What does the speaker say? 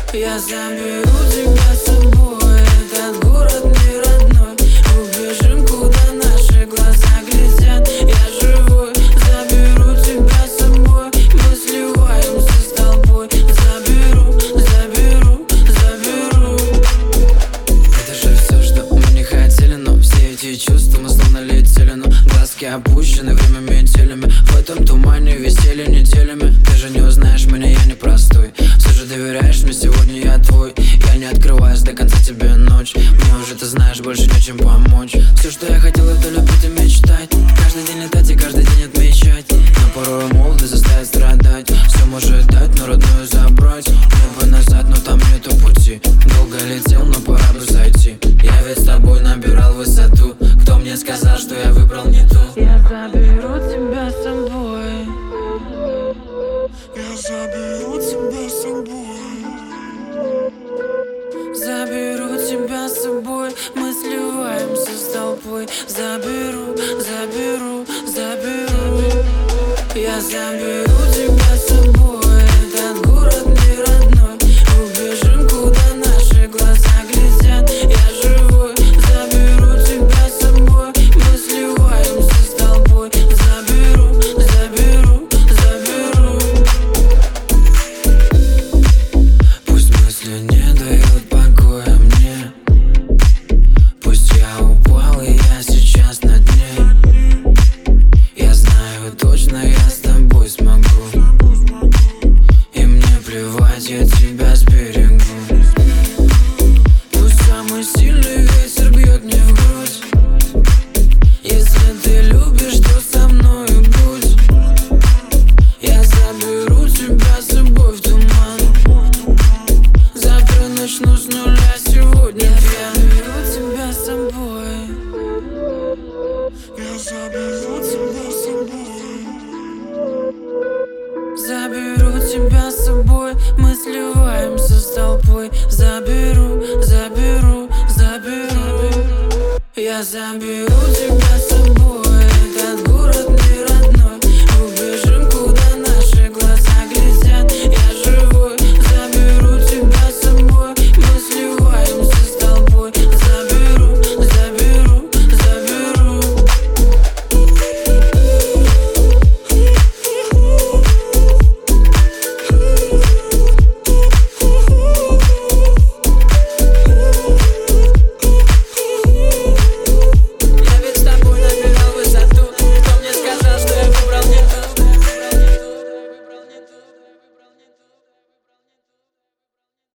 Я заберу тебя с собой, этот город не родной. Убежим, куда наши глаза глядят. Я живой, заберу тебя с собой. Мы сливаемся с толпой. Заберу, заберу, заберу. Это же все, что мы не хотели, но все эти чувства мы словно летели. Но глазки опущены, время метелями. В этом тумане висели неделями. Ты же не узнаешь меня, я не простой. Все же доверяешь мне, сегодня я твой. Я не открываюсь до конца тебе ночь. Мне уже ты знаешь, больше нечем помочь. Все, что я хотел, это любить и мечтать. Каждый день летать и каждый день отмечать. Но порой молодость заставит страдать. Все может дать, но родную забрать. Мне бы назад, но там нету пути. Долго летел, но пора бы зайти. Я ведь с тобой набирал высоту. Кто мне сказал, что я выбрал не ту? Я заберу тебя с собой. Я заберу тебя с собой. Заберу тебя с собой, мы сливаемся с толпой. Заберу, заберу, заберу. Я заберу тебя с собой, этот город не родной. Убежим, куда наши глаза глядят. Я живой, заберу тебя с собой. Мы сливаемся с толпой. Заберу, заберу, заберу. Пусть мысли не дают покоя мне. Пусть я упал и я сейчас на дне. Я знаю точно, я с тобой смогу. И мне плевать, я тебя сберегу. Пусть самый сильный ветер бьет мне в грудь. Если ты любишь, то со мною будь. Я заберу тебя с собой в туман. Завтра начну с нуля, сегодня я заберу тебя с собой. Я заберу тебя с собой. Заберу тебя с собой, мы сливаемся с толпой. Заберу, заберу, заберу. Я заберу